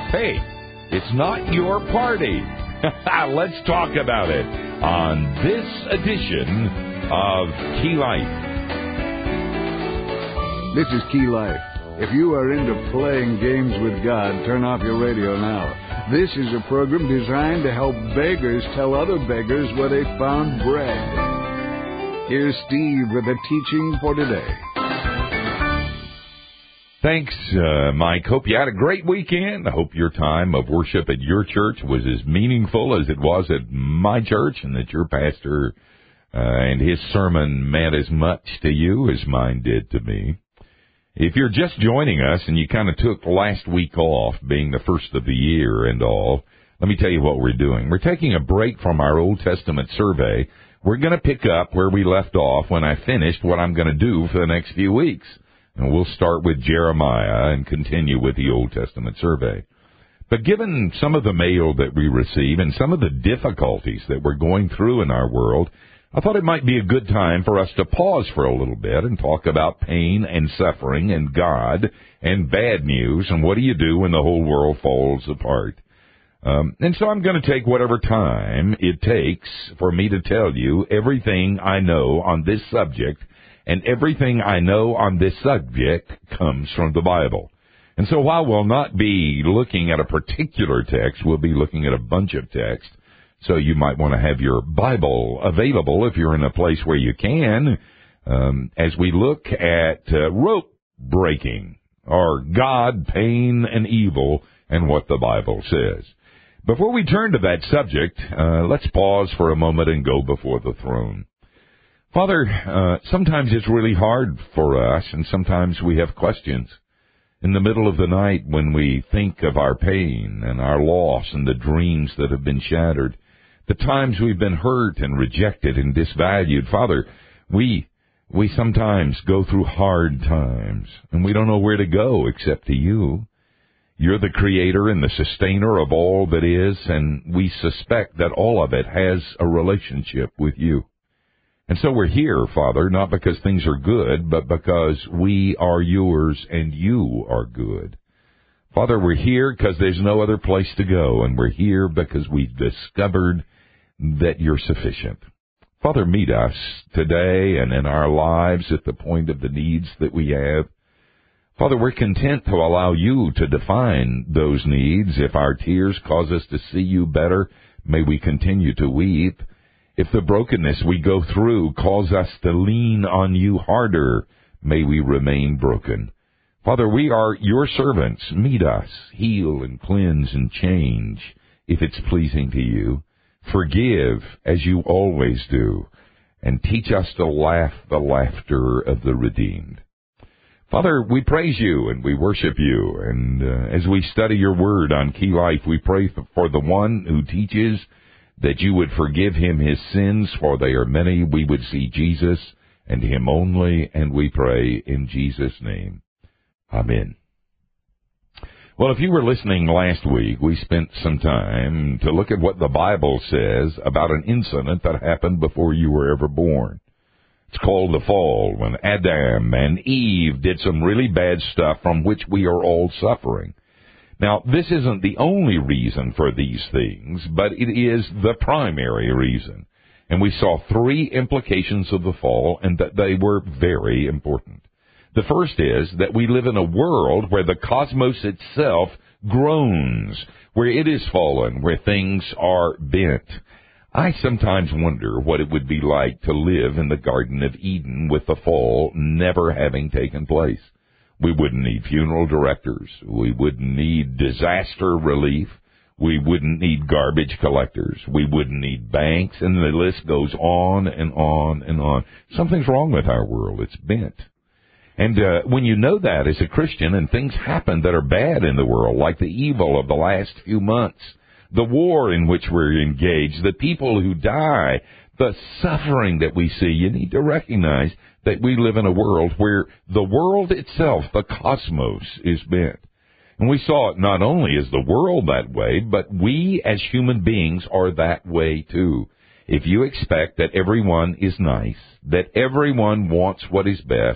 Hey, it's not your party. Let's talk about it on this edition of Key Life. This is Key Life. If you are into playing games with God, turn off your radio now. This is a program designed to help beggars tell other beggars where they found bread. Here's Steve with the teaching for today. Thanks, Mike. Hope you had a great weekend. I hope your time of worship at your church was as meaningful as it was at my church, and that your pastor and his sermon meant as much to you as mine did to me. If you're just joining us and you kind of took last week off, being the first of the year and all, let me tell you what we're doing. We're taking a break from our Old Testament survey. We're going to pick up where we left off when I finished what I'm going to do for the next few weeks. And we'll start with Jeremiah and continue with the Old Testament survey. But given some of the mail that we receive and some of the difficulties that we're going through in our world, I thought it might be a good time for us to pause for a little bit and talk about pain and suffering and God and bad news and what do you do when the whole world falls apart. And so I'm going to take whatever time it takes for me to tell you everything I know on this subject. And everything I know on this subject comes from the Bible. And so while we'll not be looking at a particular text, we'll be looking at a bunch of texts. So you might want to have your Bible available if you're in a place where you can, as we look at rope breaking, or God, pain, and evil, and what the Bible says. Before we turn to that subject, let's pause for a moment and go before the throne. Father, sometimes it's really hard for us, and sometimes we have questions. In the middle of the night when we think of our pain and our loss and the dreams that have been shattered, the times we've been hurt and rejected and disvalued, Father, we sometimes go through hard times, and we don't know where to go except to you. You're the creator and the sustainer of all that is, and we suspect that all of it has a relationship with you. And so we're here, Father, not because things are good, but because we are yours and you are good. Father, we're here because there's no other place to go, and we're here because we've discovered that you're sufficient. Father, meet us today and in our lives at the point of the needs that we have. Father, we're content to allow you to define those needs. If our tears cause us to see you better, may we continue to weep. If the brokenness we go through cause us to lean on you harder, may we remain broken. Father, we are your servants. Meet us, heal and cleanse and change if it's pleasing to you. Forgive as you always do, and teach us to laugh the laughter of the redeemed. Father, we praise you and we worship you, and as we study your word on Key Life, we pray for the one who teaches that you would forgive him his sins, for they are many. We would see Jesus and him only, and we pray in Jesus' name. Amen. Well, if you were listening last week, we spent some time to look at what the Bible says about an incident that happened before you were ever born. It's called the fall, when Adam and Eve did some really bad stuff from which we are all suffering. Now, this isn't the only reason for these things, but it is the primary reason. And we saw three implications of the fall, and that they were very important. The first is that we live in a world where the cosmos itself groans, where it is fallen, where things are bent. I sometimes wonder what it would be like to live in the Garden of Eden with the fall never having taken place. We wouldn't need funeral directors. We wouldn't need disaster relief. We wouldn't need garbage collectors. We wouldn't need banks, and the list goes on and on and on. Something's wrong with our world. It's bent. And when you know that as a Christian and things happen that are bad in the world, like the evil of the last few months, the war in which we're engaged, the people who die, the suffering that we see, you need to recognize that we live in a world where the world itself, the cosmos, is bent. And we saw it not only is the world that way, but we as human beings are that way too. If you expect that everyone is nice, that everyone wants what is best,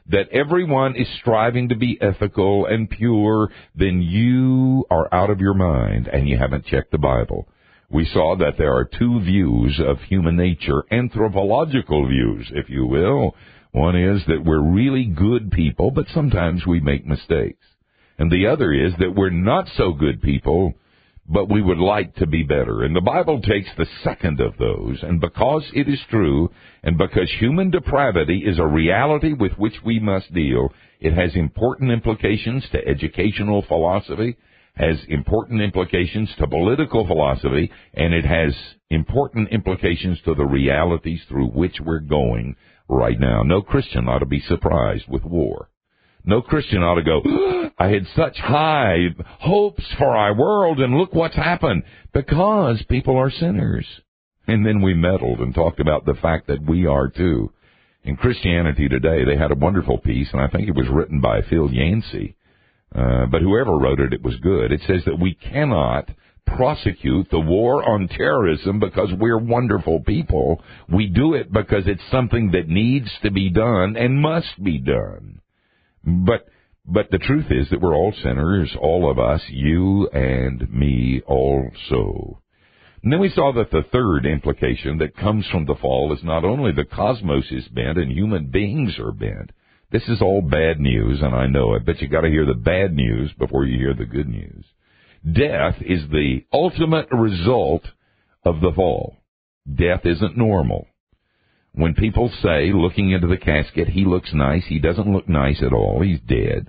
that everyone is striving to be ethical and pure, then you are out of your mind and you haven't checked the Bible. We saw that there are two views of human nature, anthropological views, if you will. One is that we're really good people, but sometimes we make mistakes. And the other is that we're not so good people, but we would like to be better. And the Bible takes the second of those, and because it is true, and because human depravity is a reality with which we must deal, it has important implications to educational philosophy, has important implications to political philosophy, and it has important implications to the realities through which we're going right now. No Christian ought to be surprised with war. No Christian ought to go, I had such high hopes for our world, and look what's happened, because people are sinners. And then we meddled and talked about the fact that we are too. In Christianity Today, they had a wonderful piece, and I think it was written by Phil Yancey. But whoever wrote it, it was good. It says that we cannot prosecute the war on terrorism because we're wonderful people. We do it because it's something that needs to be done and must be done. But the truth is that we're all sinners, all of us, you and me also. And then we saw that the third implication that comes from the fall is not only the cosmos is bent and human beings are bent. This is all bad news, and I know it, but you got to hear the bad news before you hear the good news. Death is the ultimate result of the fall. Death isn't normal. When people say, looking into the casket, he looks nice, he doesn't look nice at all, he's dead.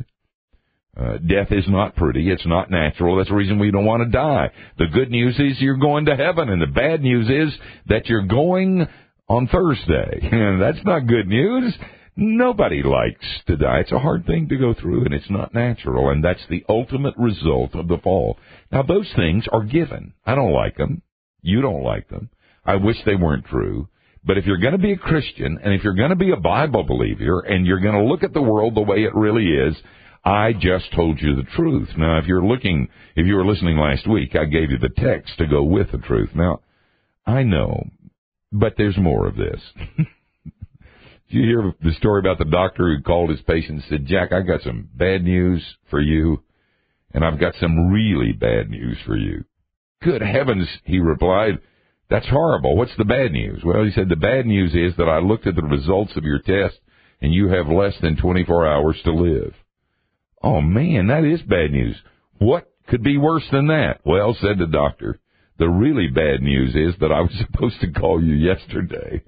Death is not pretty, it's not natural, that's the reason we don't want to die. The good news is you're going to heaven, and the bad news is that you're going on Thursday. And that's not good news. Nobody likes to die. It's a hard thing to go through, and it's not natural, and that's the ultimate result of the fall. Now, those things are given. I don't like them. You don't like them. I wish they weren't true. But if you're going to be a Christian, and if you're going to be a Bible believer, and you're going to look at the world the way it really is, I just told you the truth. Now, if you were listening last week, I gave you the text to go with the truth. Now, I know, but there's more of this. Did you hear the story about the doctor who called his patient and said, Jack, I got some bad news for you, and I've got some really bad news for you. Good heavens, he replied, that's horrible. What's the bad news? Well, he said, the bad news is that I looked at the results of your test, and you have less than 24 hours to live. Oh, man, that is bad news. What could be worse than that? Well, said the doctor, the really bad news is that I was supposed to call you yesterday.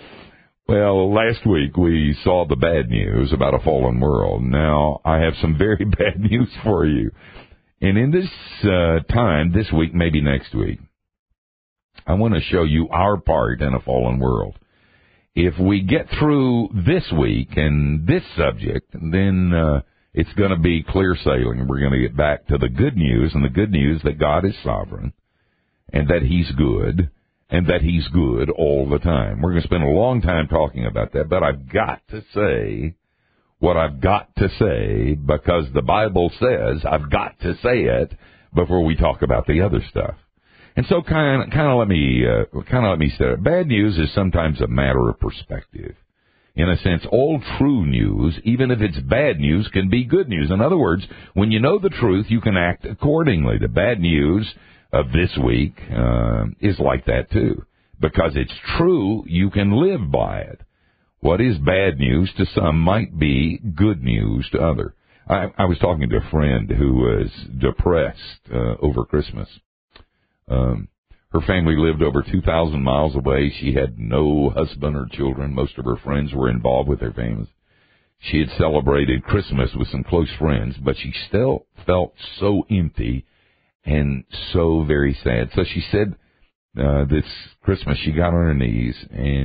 Well, last week we saw the bad news about a fallen world. Now, I have some very bad news for you. And in this time, this week, maybe next week, I want to show you our part in a fallen world. If we get through this week and this subject, then it's going to be clear sailing. We're going to get back to the good news, and the good news that God is sovereign and that He's good. And that He's good all the time. We're going to spend a long time talking about that, but I've got to say what I've got to say because the Bible says I've got to say it before we talk about the other stuff. And so kind of let me say it. Bad news is sometimes a matter of perspective. In a sense, all true news, even if it's bad news, can be good news. In other words, when you know the truth, you can act accordingly. The bad news of this week is like that too. Because it's true, you can live by it. What is bad news to some might be good news to others. I was talking to a friend who was depressed over Christmas. Her family lived over 2,000 miles away. She had no husband or children. Most of her friends were involved with their families. She had celebrated Christmas with some close friends, but she still felt so empty and so very sad. So she said this Christmas she got on her knees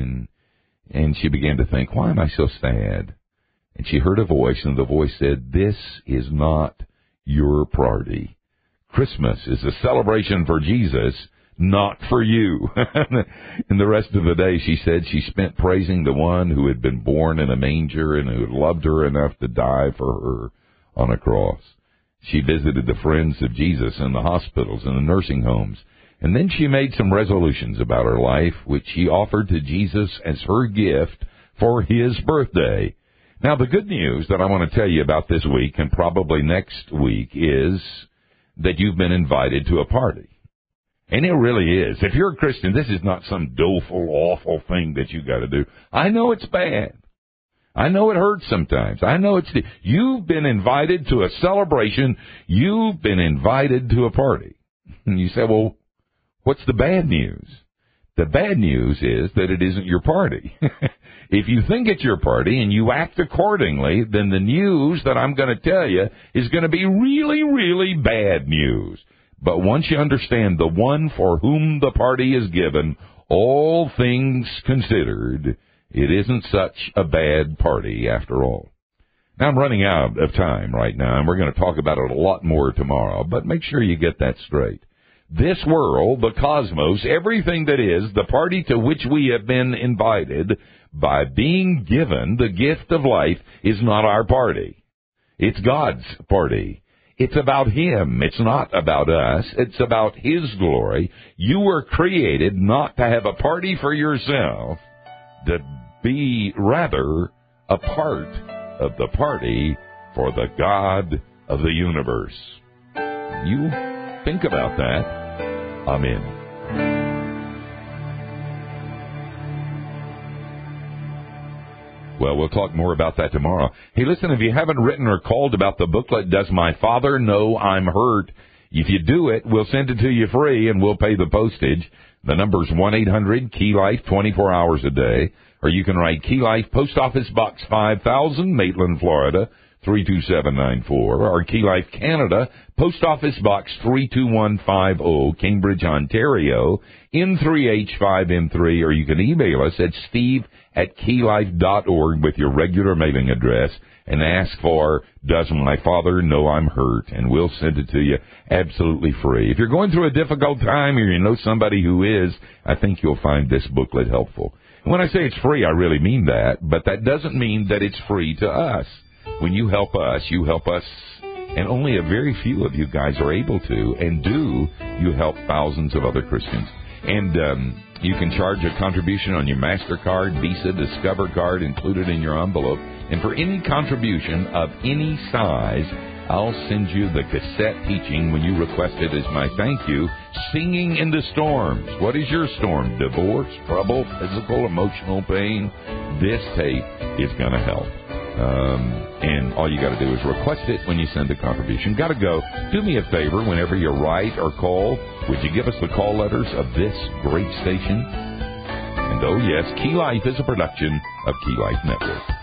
and she began to think, why am I so sad? And she heard a voice, and the voice said, this is not your party. Christmas is a celebration for Jesus, not for you. And the rest of the day, she said, she spent praising the one who had been born in a manger and who had loved her enough to die for her on a cross. She visited the friends of Jesus in the hospitals and the nursing homes. And then she made some resolutions about her life, which she offered to Jesus as her gift for His birthday. Now, the good news that I want to tell you about this week and probably next week is that you've been invited to a party. And it really is. If you're a Christian, this is not some doleful, awful thing that you got to do. I know it's bad. I know it hurts sometimes. I know you've been invited to a celebration. You've been invited to a party. And you say, well, what's the bad news? The bad news is that it isn't your party. If you think it's your party and you act accordingly, then the news that I'm going to tell you is going to be really, really bad news. But once you understand the one for whom the party is given, all things considered, it isn't such a bad party after all. Now, I'm running out of time right now, and we're going to talk about it a lot more tomorrow, but make sure you get that straight. This world, the cosmos, everything that is, the party to which we have been invited by being given the gift of life is not our party. It's God's party. It's about Him. It's not about us. It's about His glory. You were created not to have a party for yourself, to be rather a part of the party for the God of the universe. You think about that. Amen. Well, we'll talk more about that tomorrow. Hey, listen, if you haven't written or called about the booklet, Does My Father Know I'm Hurt? If you do it, we'll send it to you free, and we'll pay the postage. The number's 1-800-KEY-LIFE, 24 hours a day. Or you can write Key Life, Post Office Box 5000, Maitland, Florida, 32794. Or Key Life Canada, Post Office Box 32150, Cambridge, Ontario, N3H5M3. Or you can email us at steve@keylife.org with your regular mailing address and ask for Does My Father Know I'm Hurt? And we'll send it to you absolutely free. If you're going through a difficult time or you know somebody who is, I think you'll find this booklet helpful. When I say it's free, I really mean that, but that doesn't mean that it's free to us. When you help us, and only a very few of you guys are able to, and do, you help thousands of other Christians. And you can charge a contribution on your MasterCard, Visa, Discover card included in your envelope. And for any contribution of any size, I'll send you the cassette teaching when you request it as my thank you, Singing in the Storms. What is your storm? Divorce, trouble, physical, emotional pain? This tape is going to help. And all you got to do is request it when you send the contribution. Got to go. Do me a favor whenever you write or call. Would you give us the call letters of this great station? And oh, yes, Key Life is a production of Key Life Network.